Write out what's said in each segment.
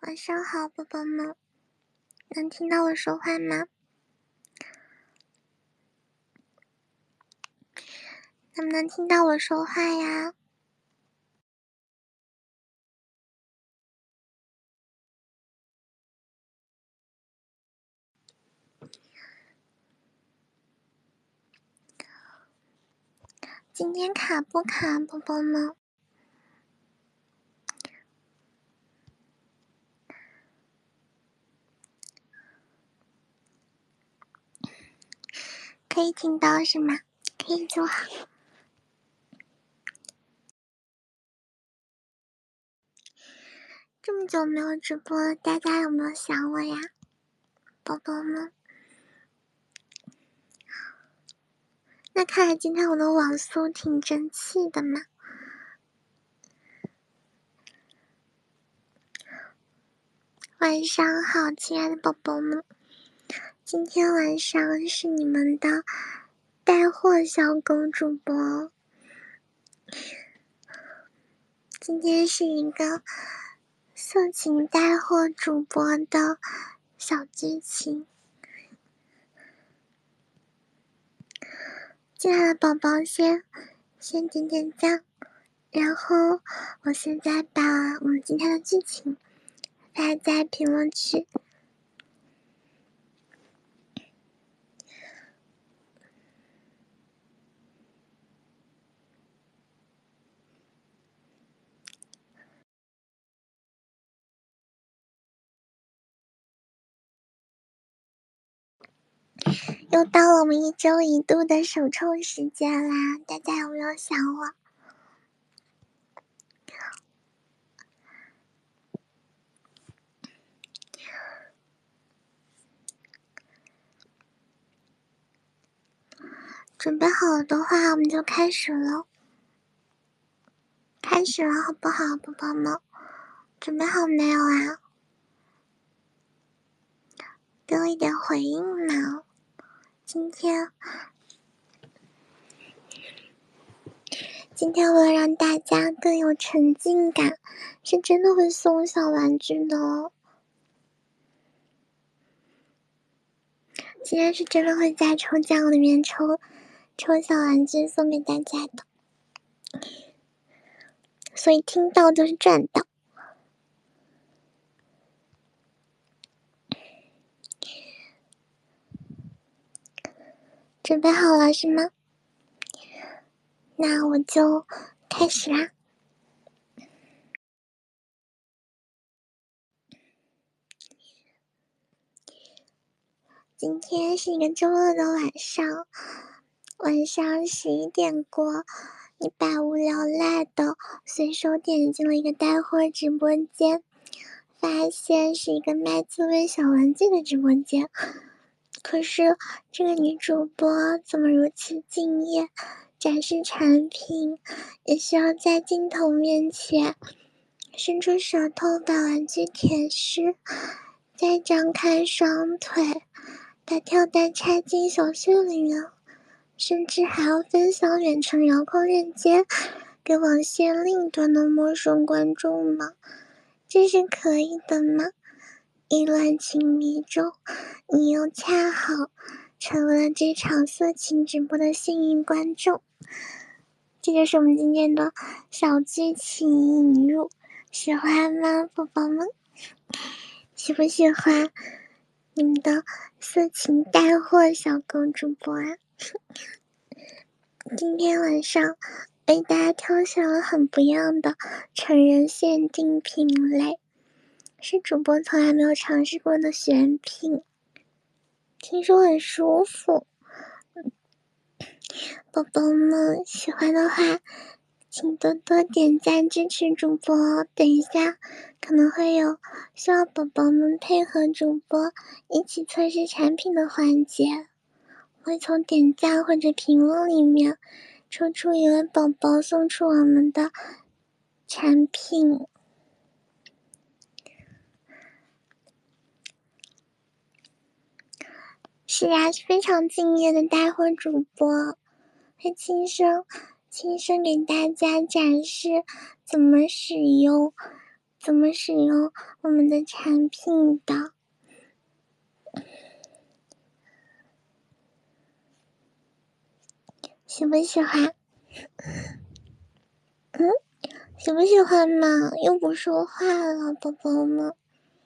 晚上好，宝宝们，能听到我说话吗？能不能听到我说话呀？今天卡不卡，宝宝们？可以听到是吗？可以就好。这么久没有直播了，大家有没有想我呀，宝宝们？那看来今天我的网速挺争气的嘛。晚上好，亲爱的宝宝们，今天晚上是你们的带货小狗主播。今天是一个色情带货主播的小剧情。进来的宝宝先点点赞，然后我现在把我们今天的剧情发在评论区。又到了我们1周1度的首抽时间啦，大家有没有想我？准备好了的话，我们就开始了。开始了，好不好，宝宝们？准备好没有啊？给我一点回应嘛！今天为了让大家更有沉浸感，是真的会送小玩具的哦。今天是真的会在抽奖里面抽小玩具送给大家的，所以听到就是赚到。准备好了是吗？那我就开始啦。今天是一个周二的晚上11点过，你百无聊赖的随手点进了一个带货直播间，发现是一个卖自慰小玩具的直播间。可是这个女主播怎么如此敬业，展示产品也需要在镜头面前伸出舌头把玩具舔湿，再张开双腿把跳蛋插进小穴里面，甚至还要分享远程遥控链接给网线另一端的陌生观众吗？这是可以的吗？意乱情迷中，你又恰好成为了这场色情直播的幸运观众。这就是我们今天的小剧情引入，喜欢吗，宝宝们？喜不喜欢你们的色情带货小狗主播啊？今天晚上为大家挑选了很不一样的成人限定品类，是主播从来没有尝试过的选品，听说很舒服。宝宝们喜欢的话，请多多点赞支持主播哦。等一下可能会有需要宝宝们配合主播一起测试产品的环节，会从点赞或者评论里面抽出一位宝宝送出我们的产品。是啊，是非常敬业的带货主播，会亲身给大家展示怎么使用怎么使用我们的产品的。喜不喜欢？喜不喜欢嘛？又不说话了，宝宝们。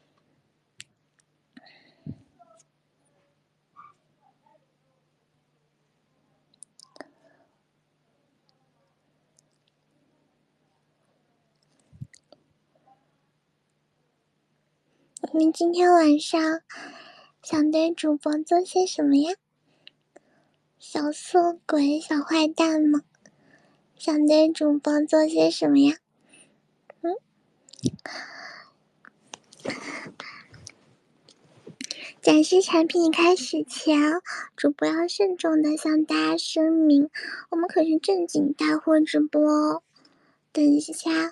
你们今天晚上想对主播做些什么呀？小色鬼、小坏蛋们，想对主播做些什么呀？展示产品开始前，主播要慎重的向大家声明，我们可是正经带货直播哦。等一下，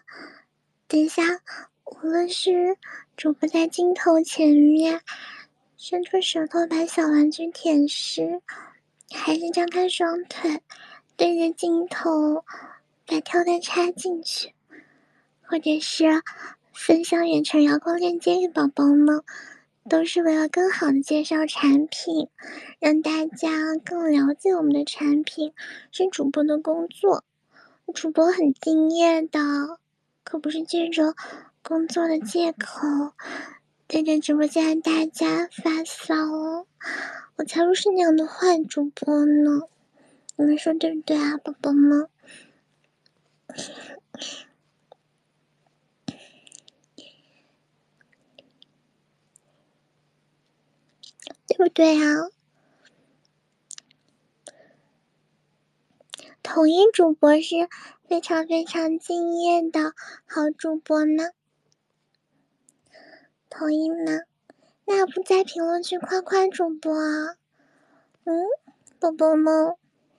无论是主播在镜头前面伸出舌头把小玩具舔湿，还是张开双腿对着镜头把跳蛋插进去，或者是分享远程遥控链接给宝宝们，都是为了更好的介绍产品，让大家更了解我们的产品，是主播的工作。主播很敬业的，可不是借着工作的借口对着直播间大家发骚哦，我才不是那样的坏主播呢，你们说对不对啊，宝宝们？对不对啊？同一主播是非常非常敬业的好主播呢，同意吗？那不在评论区夸夸主播啊？宝宝们，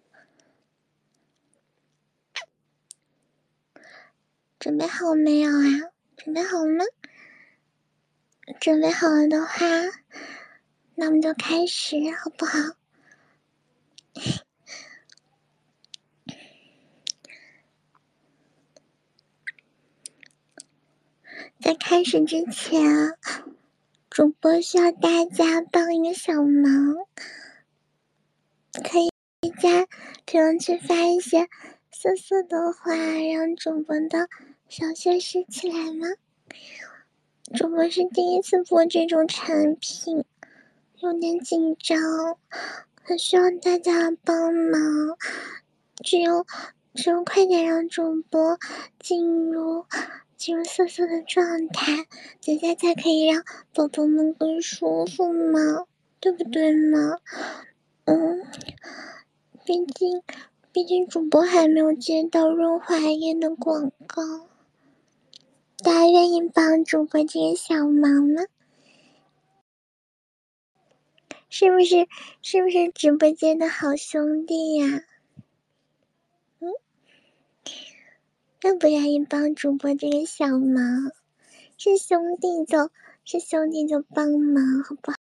准备好没有啊？准备好了吗？准备好了的话，那我们就开始，好不好？在开始之前，主播需要大家帮一个小忙，可以在评论区发一些色色的话，让主播的小学习起来吗？主播是第一次播这种产品，有点紧张，很需要大家帮忙。只有快点让主播进入色色的状态，大家才可以让宝宝们更舒服嘛，对不对嘛？毕竟主播还没有接到润滑液的广告，大家愿意帮主播这个小忙吗？是不是直播间的好兄弟呀？愿不愿意帮主播这个小忙？是兄弟就帮忙，好不好？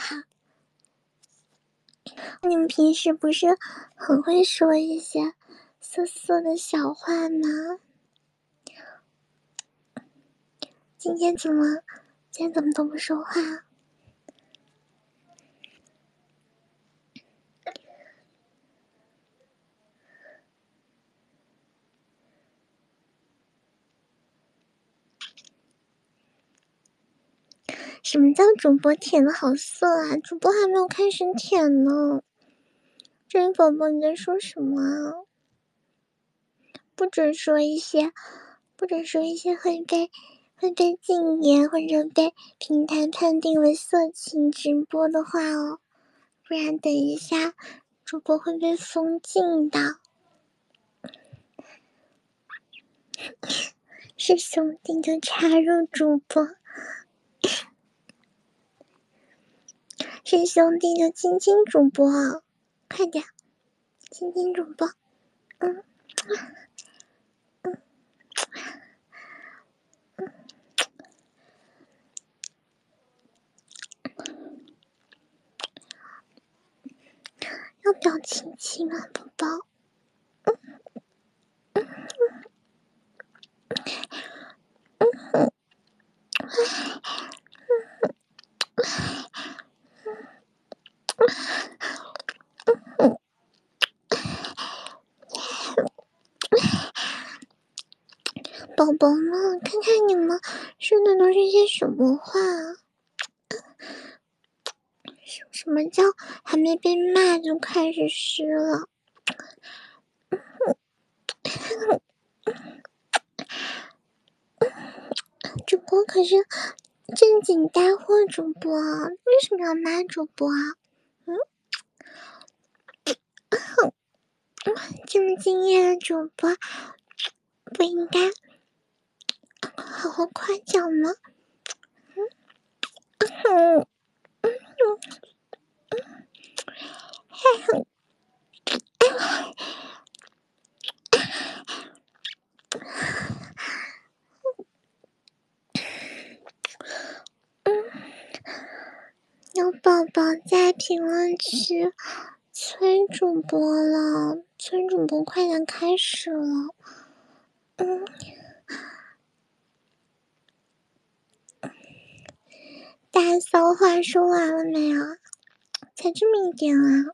你们平时不是很会说一些色色的小话吗？今天怎么都不说话？什么叫主播舔的好色啊？主播还没有开始舔呢。这位宝宝你在说什么啊？不准说一些会被禁言或者被平台判定为色情直播的话哦，不然等一下主播会被封禁的。是兄弟就插入主播，是兄弟就亲亲主播，快点亲亲主播，要不要亲亲啊，宝宝？ 宝宝们，看看你们说的都是些什么话啊？什么叫还没被骂就开始湿了？主播可是正经带货主播啊，为什么要骂主播啊？这么敬业的主播，不应该好好夸奖吗？有宝宝在评论区催主播了，催主播快点开始了。大骚话说完了没有？才这么一点啊？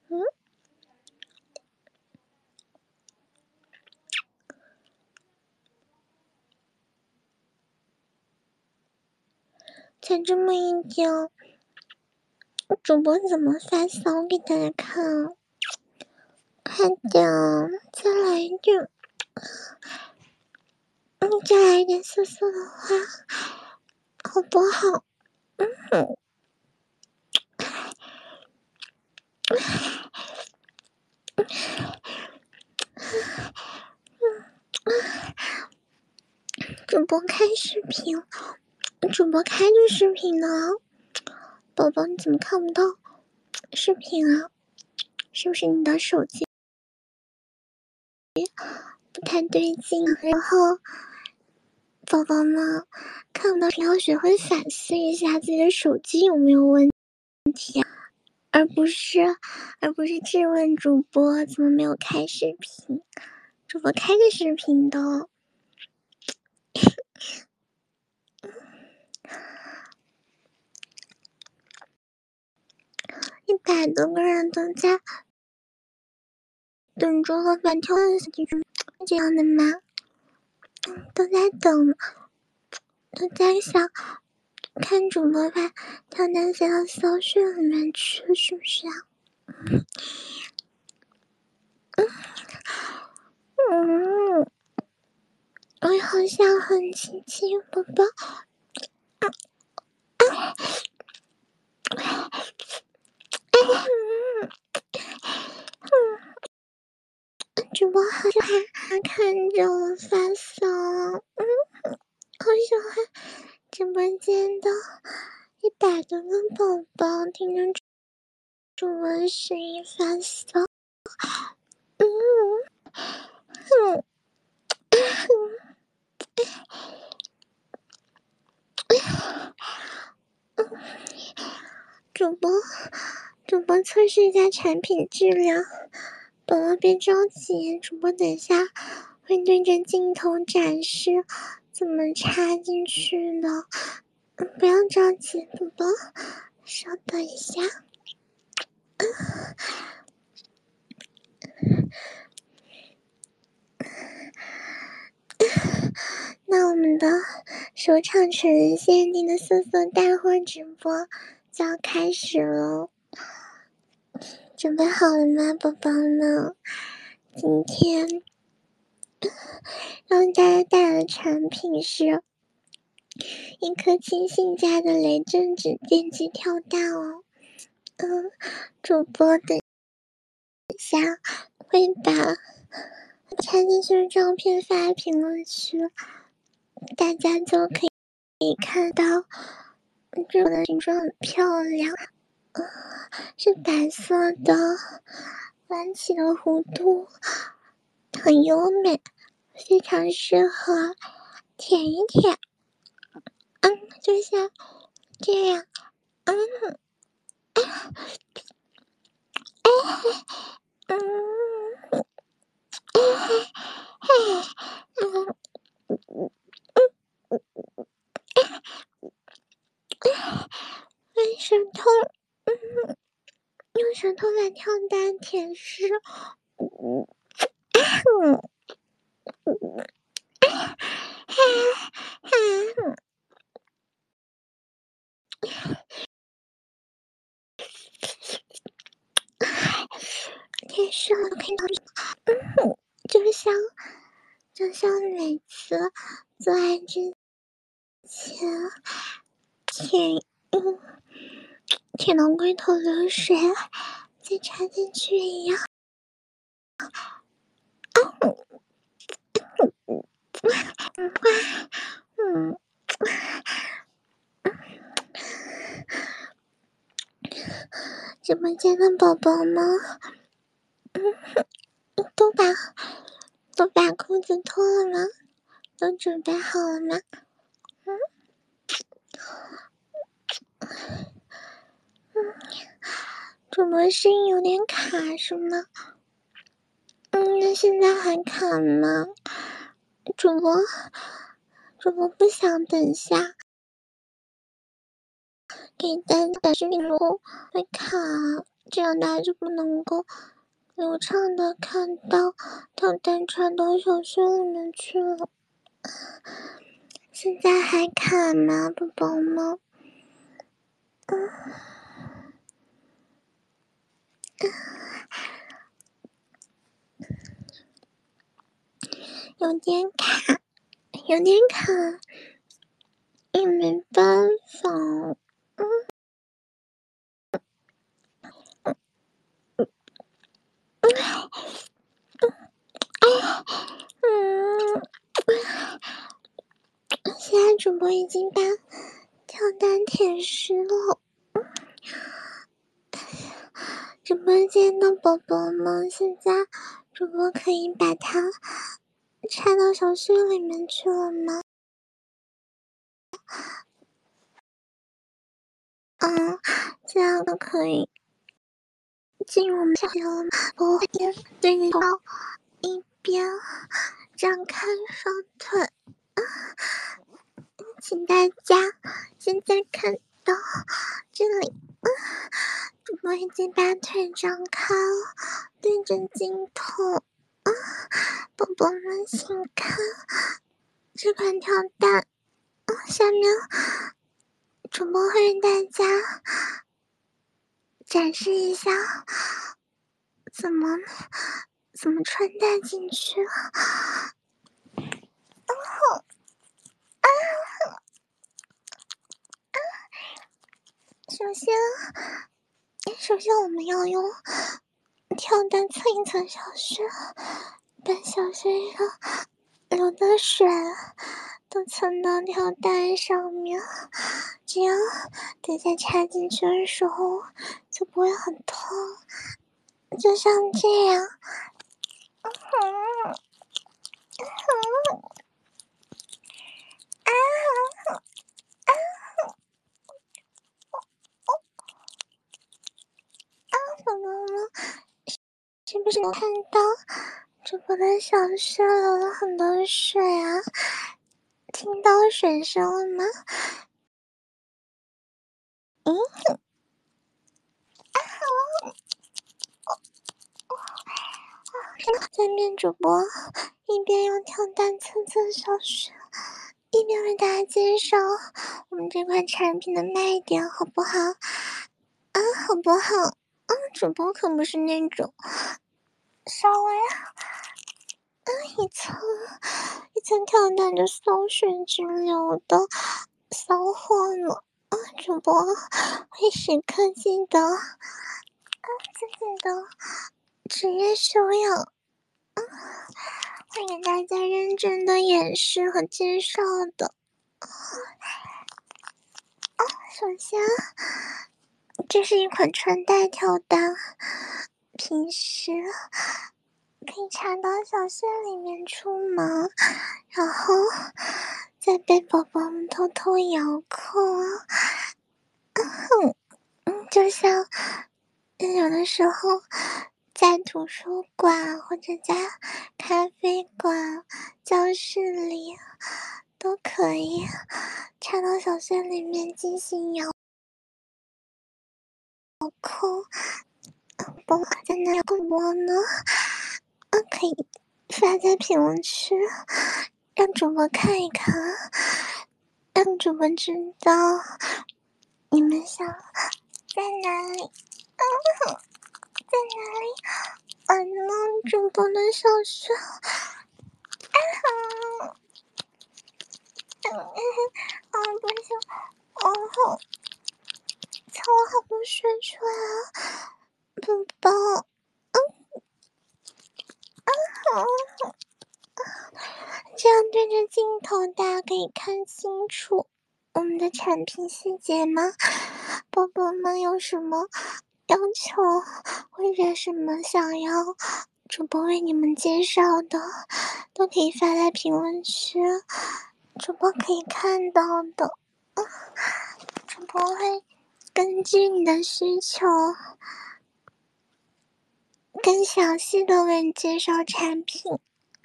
才这么一点，主播怎么发骚给大家看啊？快点，再来一点，再来一点色色的话，好不好？主播开视频，主播开着视频呢，宝宝你怎么看不到视频啊？是不是你的手机不太对劲？然后宝宝们看不到，要学会反思一下自己的手机有没有问题，而不是质问主播怎么没有开视频。主播开着视频的哦。100多个人都在等着老板跳的小剧这样的吗？都在等，都在想看主播把跳单飞到搜讯里面去，是不是啊？我好想很亲亲宝宝。主播好想还看着我发骚，好喜欢直播间的100多个宝宝听着主播的声音发骚。主播测试一下产品质量，宝宝别着急，主播等一下会对着镜头展示怎么插进去的，不要着急，宝宝稍等一下。那我们的首场纯限定的色色带货直播就要开始了，准备好了吗，宝宝们？今天让大家带来的产品是一颗亲信家的雷震子电击跳蛋哦。主播等一下会把插进去的照片发在评论区，大家就可以看到这个的形状很漂亮，是白色的弯起的弧度，很优美，非常适合舔一舔。就像这样，用舌头，用舌头把跳蛋舔湿。 就像每次做爱之前舔到龟头流水再插进去一样。直播间的宝宝们都把裤子脱了吗？都准备好了吗？主播声音有点卡是吗？那现在还卡吗？主播不想等下给大家视频录会卡，这样大家就不能够流畅的看到跳蛋插到小穴里面去了。现在还卡吗，宝宝们？有点卡，也没办法。现在主播已经把跳蛋舔湿了。直播间的宝宝们，现在主播可以把它插到小穴里面去了吗？这样都可以进入我们小穴了吗？我会对着宝一边张开双腿，请大家现在看到这里，主播已经把腿张开了，对着镜头。宝宝们请看这款跳蛋，下面主播会让大家展示一下怎么穿戴进去。首先我们要用跳蛋蹭一蹭小穴，把小穴上流的水都蹭到跳蛋上面，这样等下插进去的时候就不会很痛，就像这样。宝宝们是不是能看到主播的小穴流了很多水啊？听到水声了吗？下面主播一边用跳蛋蹭蹭小穴，一边为大家介绍我们这款产品的卖点，好不好？好不好？主播可不是那种稍微一层跳蛋就骚水直流的骚货呢。主播会时刻记得自己的职业修养，会给大家认真的演示和介绍的。首先，这是一款穿戴跳蛋，平时可以插到小穴里面出门，然后再被宝宝们偷偷遥控。就像有的时候在图书馆或者在咖啡馆、教室里都可以插到小穴里面进行遥控。宝宝在那广播呢，可以发在评论区，让主播看一看，让主播知道你们想在哪里，在哪里。 主播的小穴，不行，好，操，我好多水出来了，宝宝，这样对着镜头，大家可以看清楚我们的产品细节吗？宝宝们有什么要求或者什么想要主播为你们介绍的，都可以发在评论区，主播可以看到的。主播会根据你的需求更详细的为你介绍产品。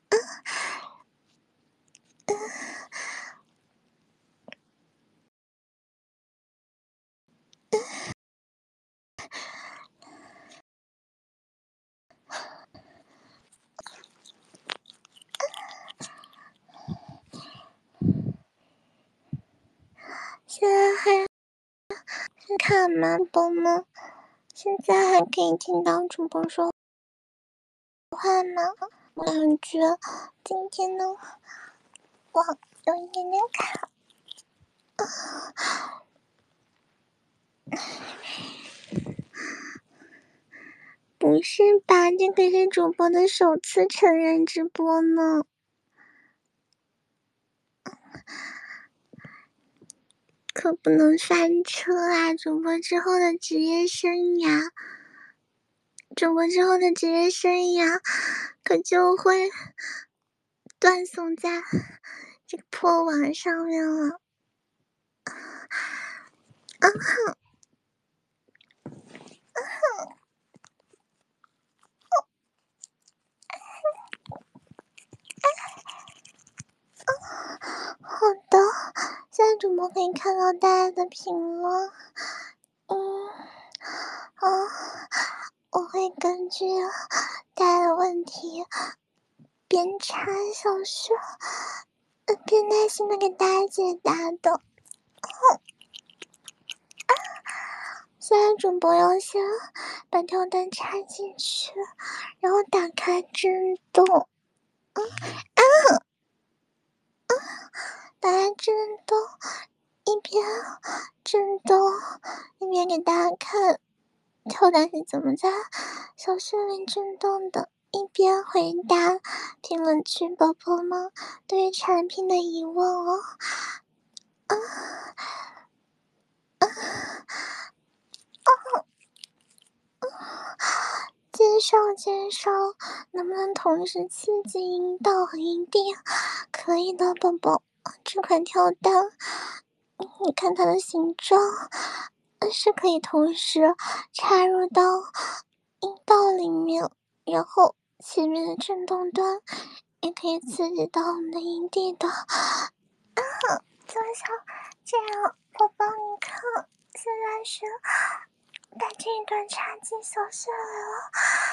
现在还看吗，宝们？现在还可以听到主播说话吗？我感觉今天的网有一点点卡。不是吧？这可是主播的首次成人直播呢。可不能翻车啊！主播之后的职业生涯可就会断送在这个破网上面了。好的，现在主播可以看到大家的评论。我会根据大家的问题边查小说，边耐心的给大家解答的。现在主播要先把跳蛋插进去，然后打开震动，打开震动，一边震动一边给大家看跳蛋是怎么在小穴里震动的，一边回答评论区宝宝们对于产品的疑问哦。介绍，能不能同时刺激阴道和阴蒂？可以的，宝宝。这款跳蛋，你看它的形状，是可以同时插入到阴道里面，然后前面的震动端也可以刺激到我们的阴蒂的。就像这样，宝宝，你看，现在是把这一段插进小穴来了。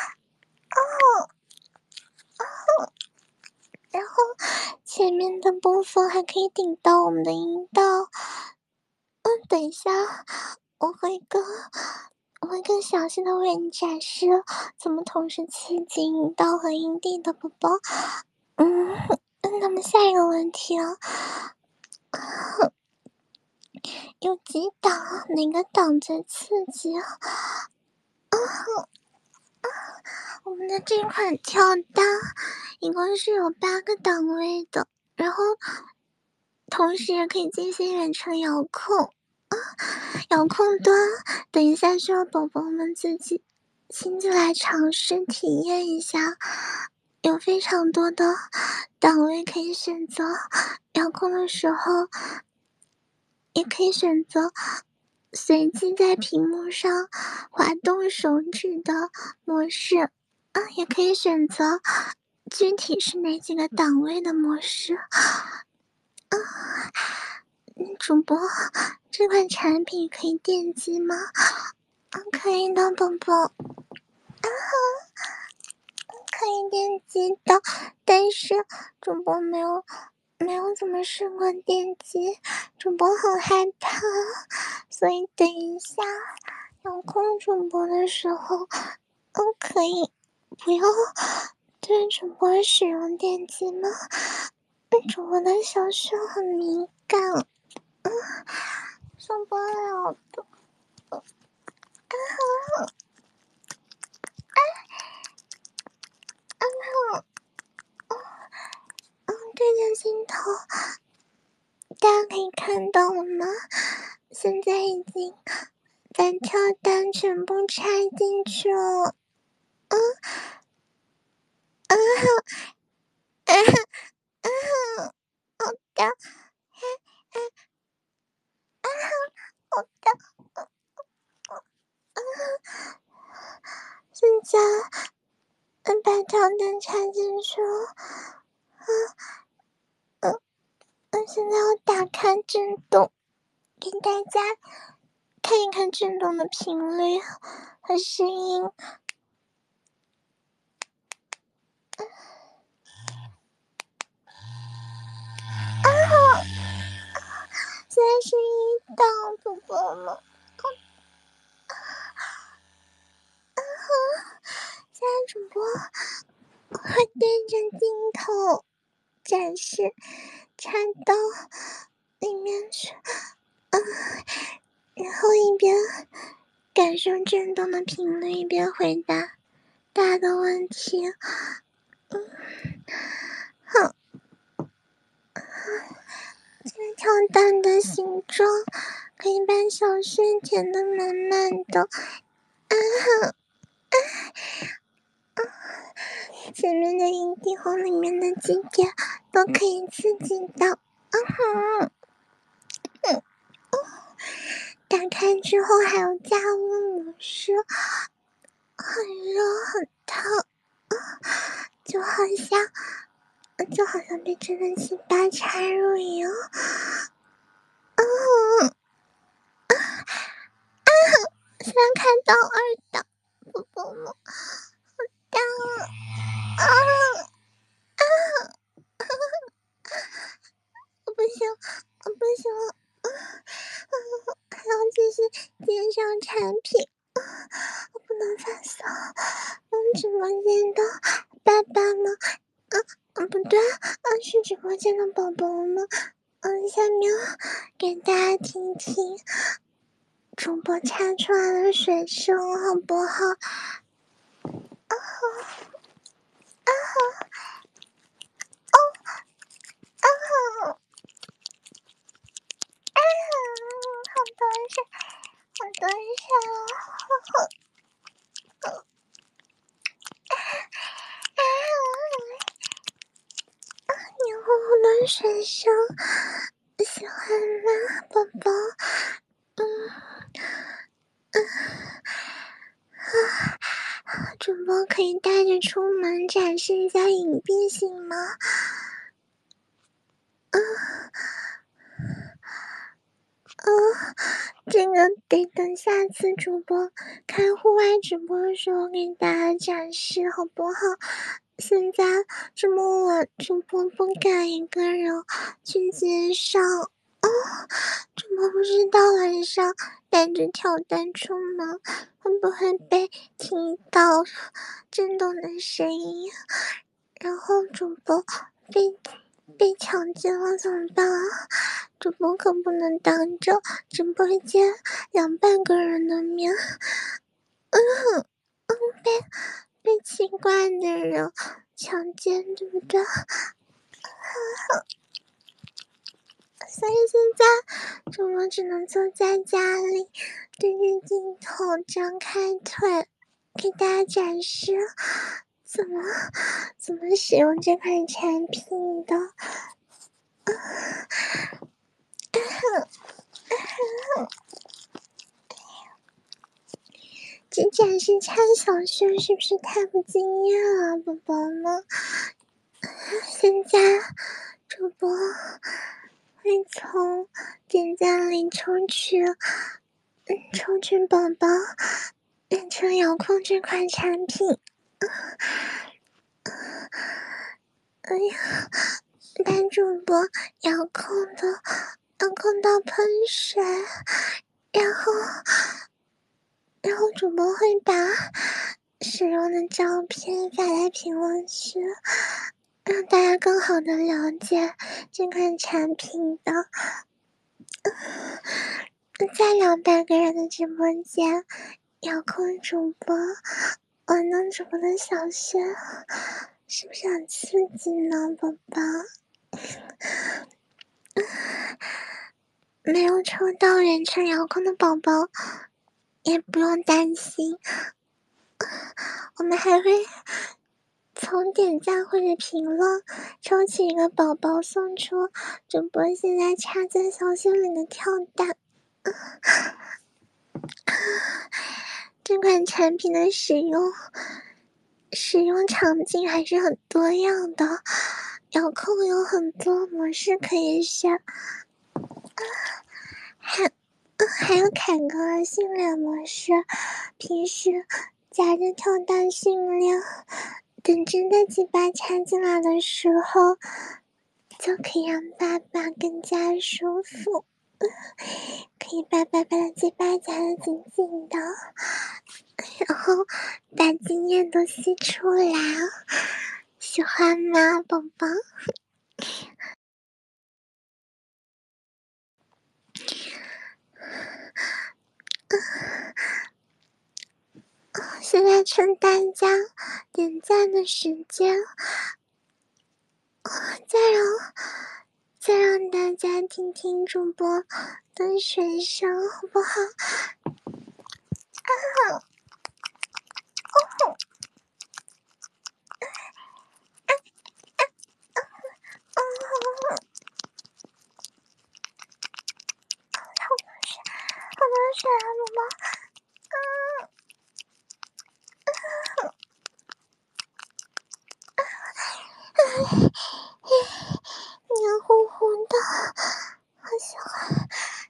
然后前面的部分还可以顶到我们的阴道。等一下，我会更详细的为你展示怎么同时刺激阴道和阴蒂的，宝宝。那么下一个问题啊，有几档？哪个档最刺激啊？我们的这款跳蛋一共是有8个档位的，然后同时也可以进行远程遥控。遥控端等一下需要宝宝们自己亲自来尝试体验一下，有非常多的档位可以选择，遥控的时候也可以选择随机在屏幕上滑动手指的模式，也可以选择具体是哪几个档位的模式。主播，这款产品可以电击吗？可以的，宝宝。可以电击的，但是主播没有怎么试过电击，主播很害怕，所以等一下遥控主播的时候，可以不要对主播使用电击吗？主播的小穴很敏感，受不了的。对着镜头，大家可以看到了吗？现在已经把跳蛋全部插进去了。好的，好的，现在把跳蛋插进去了。现在要打开震动，给大家看一看震动的频率和声音。现在是1档，宝宝们。现在主播会对着镜头展示插到里面去，然后一边感受震动的频率，一边回答大家的问题。好，这个跳蛋的形状可以把小穴填得满满的。前面的阴蒂和里面的鸡点都可以刺激到。打开之后还有加温模式，很热很烫，就好像被真的鸡巴插入一样。现在看到2档，宝宝们，好大我不行，我不行了，还要继续介绍产品，我不能发骚。直播间的爸爸们，不对，是直播间的宝宝们，下面给大家听听主播插出来的水声，好不好？好多水，好多水黏糊糊的水声，喜欢吗，宝宝？主播可以带着出门展示一下隐蔽性吗？这个得等下次主播开户外直播的时候给大家展示，好不好？现在这么晚，主播不敢一个人去街上。主播不知道晚上带着跳蛋出门会不会被听到震动的声音，然后主播被强奸了怎么办啊？主播可不能当着直播间200个人的面，被奇怪的人强奸，对不对？所以现在主播只能坐在家里，对着镜头张开腿，给大家展示怎么使用这款产品的。只展示插小穴是不是太不敬业了，宝宝们？现在主播会从点赞里抽取宝宝变成遥控这款产品。哎呀，把主播遥控到喷水，然后主播会把使用的照片发在评论区，让大家更好的了解这款产品的。在200个人的直播间，遥控主播，玩弄主播的小穴，是不是很刺激呢，宝宝？没有抽到远程遥控的宝宝，也不用担心，我们还会从点赞或者评论抽取一个宝宝，送出主播现在插在小穴里的跳蛋。这款产品的使用场景还是很多样的，遥控有很多模式可以选，还有凯格尔训练模式，平时夹着跳蛋训练，等真的鸡巴插进来的时候，就可以让爸爸更加舒服，可以把爸爸的鸡巴夹得紧紧的，然后把精液都吸出来，喜欢吗，宝宝？现在趁大家点赞的时间，再让大家听听主播的水声，好不好？好多水啊，宝宝！黏糊糊的，好喜欢。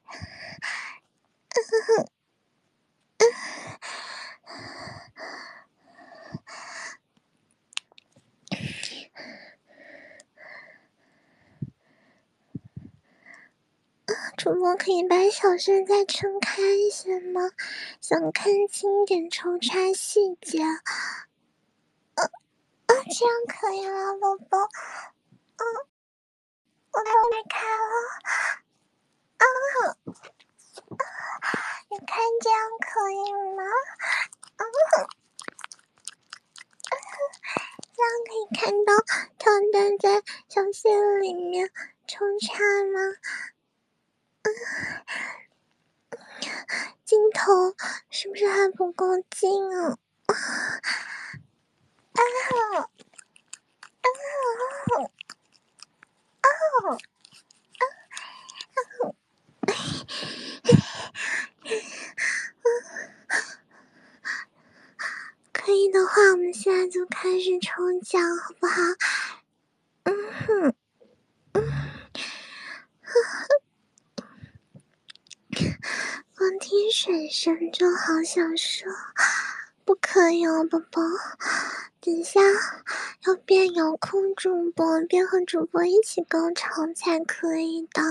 主播可以把小声再撑开一些吗？想看清点抽插细节。这样可以了，宝宝。我来开了。你看这样可以吗？这样可以看到跳蛋在小穴里面抽插吗？镜头是不是还不够近啊？可以的话，我们现在就开始抽奖，好不好？光听水声就好想说，不可以哦，宝宝。等下要边遥控主播边和主播一起高潮才可以的。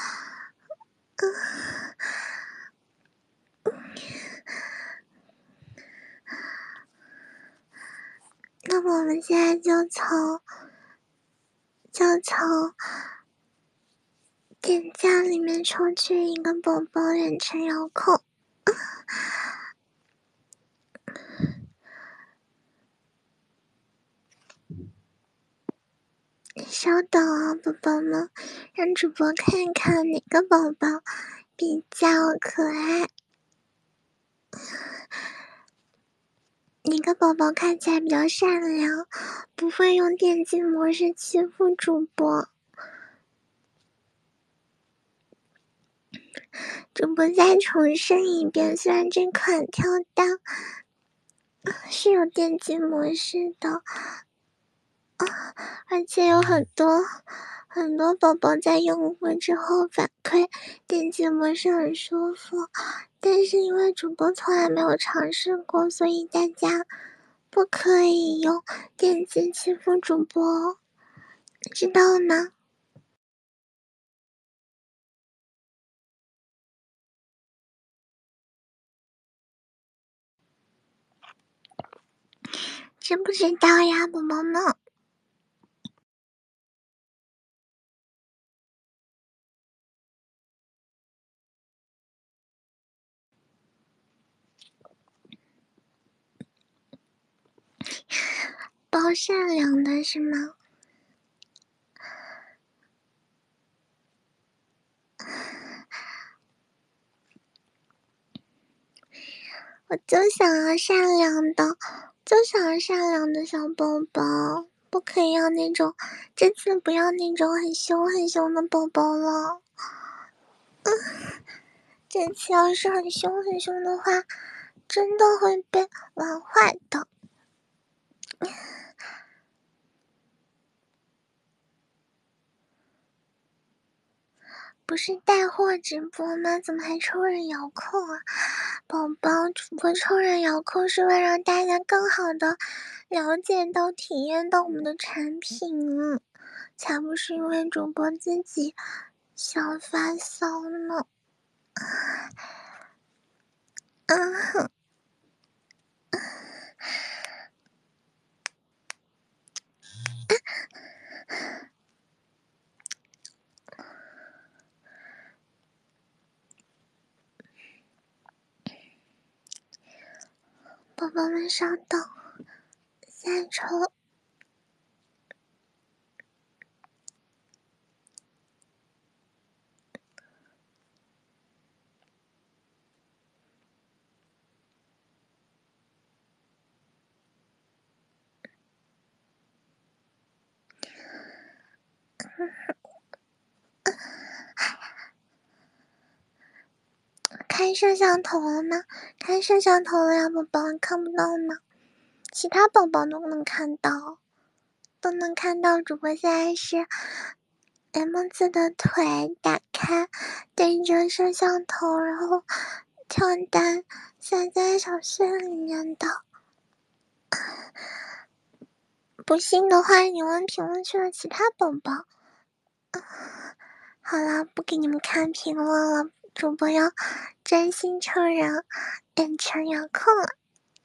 那么我们现在就从点赞里面抽取一个宝宝远程遥控。稍等啊，宝宝们，让主播看看哪个宝宝比较可爱，哪个宝宝看起来比较善良，不会用电竞模式欺负主播。主播再重申一遍，虽然这款跳蛋是有电竞模式的，而且有很多宝宝在用过之后反馈电竞模式很舒服，但是因为主播从来没有尝试过，所以大家不可以用电竞欺负主播，知道吗？ 知不知道呀，宝宝们？包善良的是吗？我就想要善良的，就想要善良的小宝宝，不可以要那种，这次不要那种很凶很凶的宝宝了。这次要是很凶很凶的话，真的会被玩坏的。不是带货直播吗？怎么还抽人遥控啊？宝宝，主播抽人遥控是为了让大家更好的了解到、体验到我们的产品，才不是因为主播自己想发骚呢。宝宝们稍等，再抽。开摄像头了吗？开摄像头了呀，宝宝，你看不到吗？其他宝宝都能看到，都能看到。主播现在是 M 字的腿打开，对着摄像头，然后跳单下在小穴里面的。不信的话，你问评论区的其他宝宝。好了，不给你们看评论了，主播要专心抽人，变成遥控了。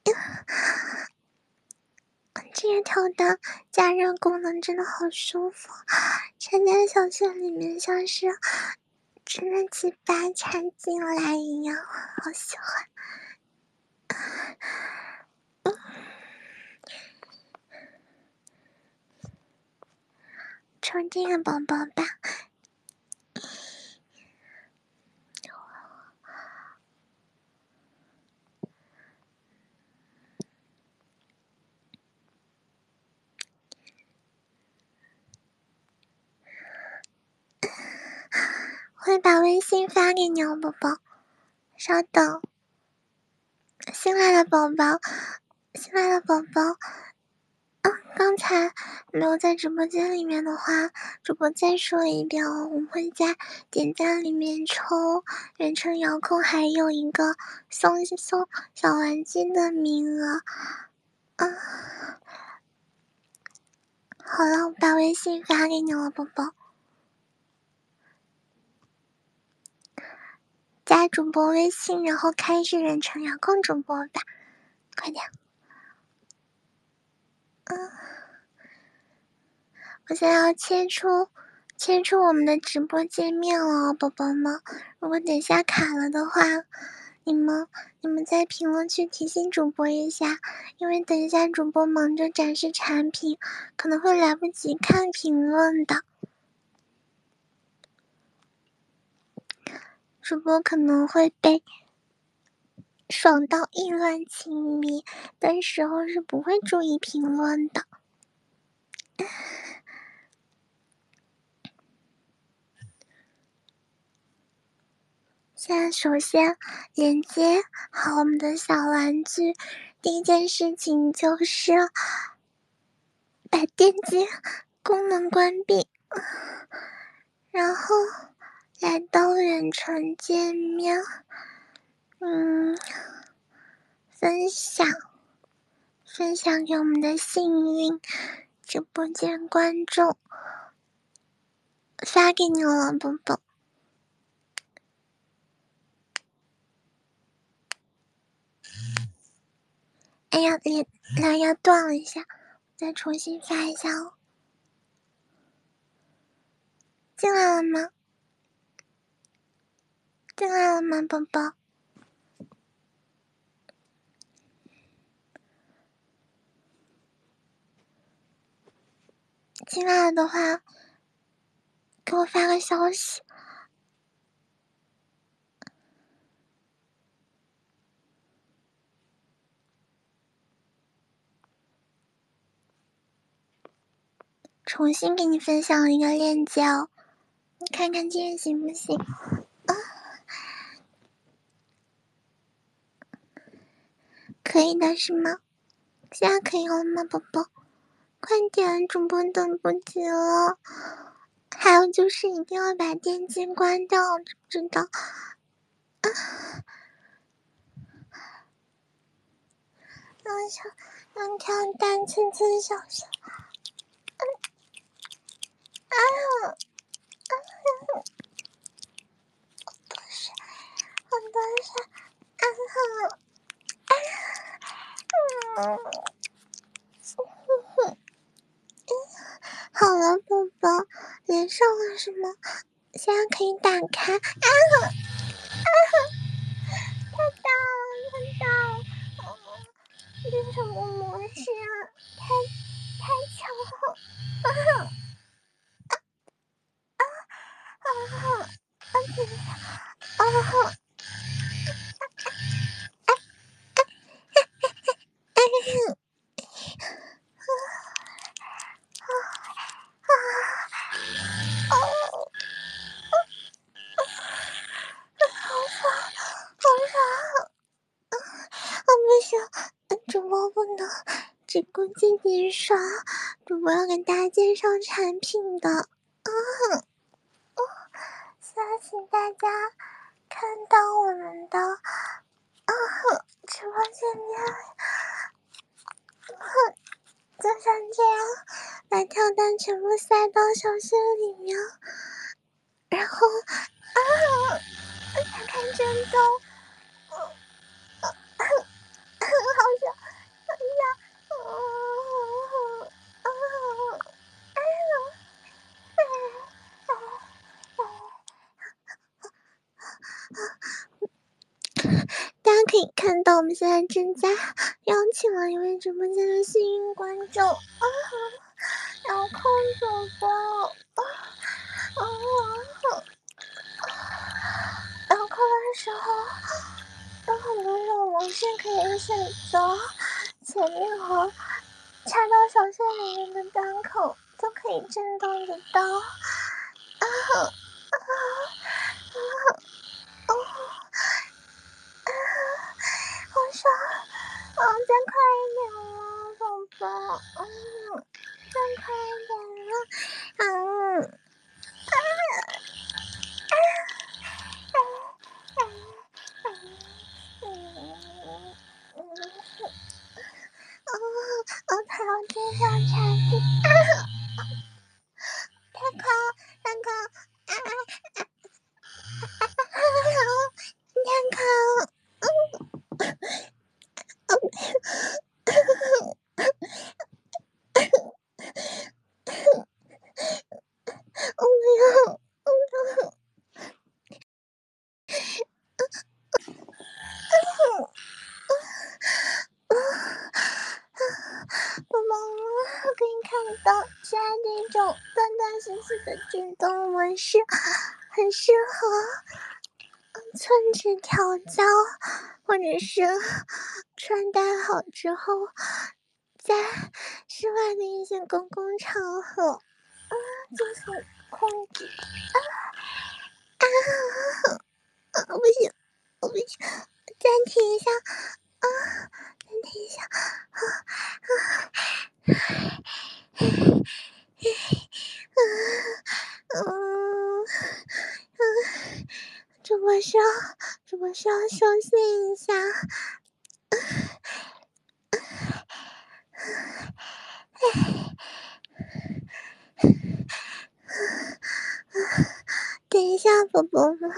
这个跳单加热功能真的好舒服，插在小穴里面像是真的鸡巴插进来一样，好喜欢。抽这个宝宝吧。会把微信发给你哦，宝宝。稍等，新来的宝宝，新来的宝宝。刚才没有在直播间里面的话，主播再说一遍哦，我们会在点赞里面抽远程遥控，还有一个送小玩具的名额。好了，我把微信发给你了，宝宝。加主播微信，然后开始远程遥控主播吧，快点。我现在要切出我们的直播界面了，宝宝们。如果等下卡了的话，你们在评论区提醒主播一下，因为等一下主播忙着展示产品，可能会来不及看评论的。主播可能会被爽到意乱情迷的时候是不会注意评论的。现在首先连接好我们的小玩具，第一件事情就是把电机功能关闭，然后来到远程界面，分享给我们的幸运直播间观众，发给你了，宝宝。哎呀， 蓝牙断了一下，再重新发一下哦。进来了吗？进来了吗，宝宝？进来了的话，给我发个消息。重新给你分享一个链接哦，你看看这个行不行？可以的是吗？现在可以了吗，宝宝？快点，主播等不及了。还有就是一定要把电机关掉，知不知道？让跳蛋蹭蹭小声。好多是，好了，宝宝，连上了是吗？现在可以打开。太大了，这是什么模式啊？太强了！不行，主播不能只顾自己刷，主播要给大家介绍产品的。需要请大家看到我们的直播界面，就像这样，把跳蛋全部塞到小穴里面，然后看看震动，好想，大家可以看到，我们现在正在邀请了一位直播间的幸运观众遥控主播，遥控的时候有很多种模式可以选择，前面和插到小穴里面的单口就可以震动得到。好爽！再快一点了，宝宝。再快一点了。他要介绍产品，太快了，太快了，太快了。我不要，宝宝，可以看到，现在这种断断续续的震动模式，很适合寸指调教，或者是穿戴好之后，在室外的一些公共场合进行控制。不行，我不行，暂停一下，暂停一下，主播需要休息一下。等一下，宝宝们。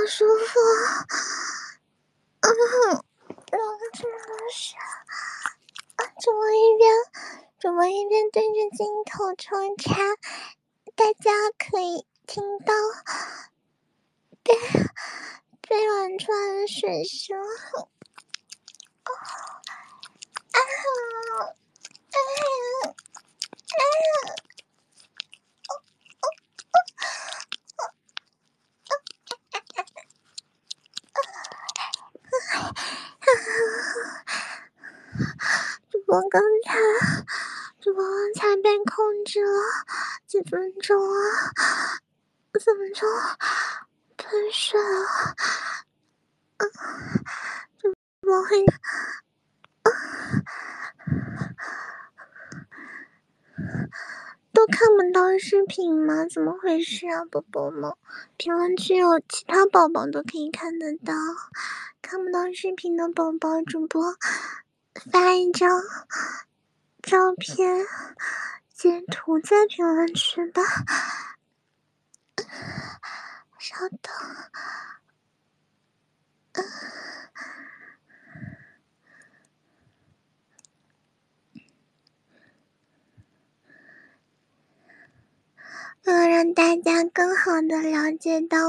舒服。然后真的是，主播一边对着镜头抽插，大家可以听到被玩出来的水声。主播刚才被控制了几分钟啊，怎么就喷水了？主播会都看不到视频吗？怎么回事啊，宝宝们？评论区有其他宝宝都可以看得到，看不到视频的宝宝，主播发一张照片截图在评论区吧。稍等。为了让大家更好的了解到